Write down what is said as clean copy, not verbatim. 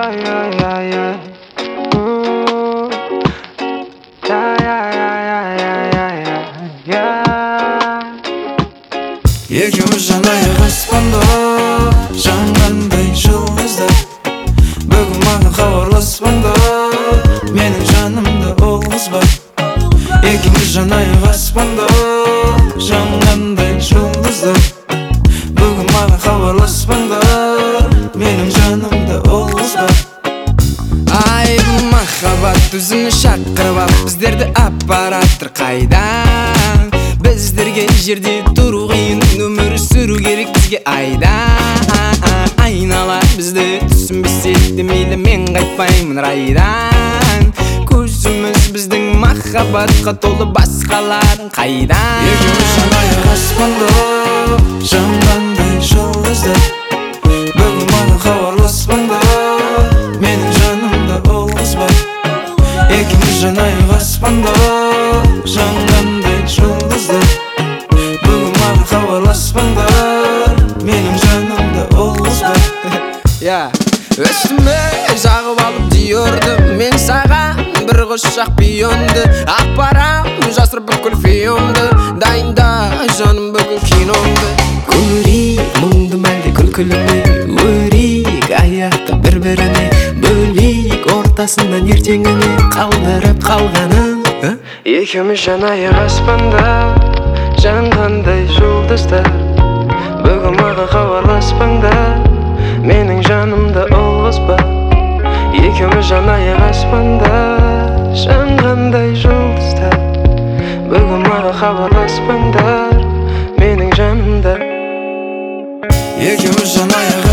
Екеуміз жанайық аспанда жанғандай жұлдыздар. Бүгін маған хабарласпаңда, менің жанымда ол қыз бар. Екеуміз жанайық аспанда жанғандай жұлдыздар. Бүгін маған хабарласпаңда, менің жанымда ол қыз бар. Ай, махаббат өзіні шақырып алып біздерді аппараттыр қайдан? Біздерге жерде тұру қиын, өмір сүру керек бізге айда. Айнала бізді түсінбесе де мейлі, мен қайтпаймын райдан. Көзіміз біздің махаббатқа толы, басқаларын қайдан? Екеуміз жанайық аспанда жанғандай жұлдыздар. Бүгін маған хабарласпаңда, менің жанымда ол қыз бар. Екеуміз жанайық аспанда жанғандай жұлдыздар. Бүгін маған хабарласпаңда, менің жанымда ол қыз бар. Үстіме жағып алып диорды, мен саған бір құшақ пионды апарам, жасырып бүкіл фиомды. Дайында жаным бүгін киномды. Көрейік мұңды мәлде күлкіліме, өрейік аяқта бір-біріне, бөлейік ортасынан ертеңіне қалдырып қалғанын. Екеуміз жанайық аспанда жанғандай жұлдыздар. Бүгін маған хабарласпаңда, менің жанымда ол қыз бар. Екеуміз жанайық аспанда жанғандай жұлдыздар. Бүгін маған хабарласпаңдар, менің жанымда. Екеуміз жанайық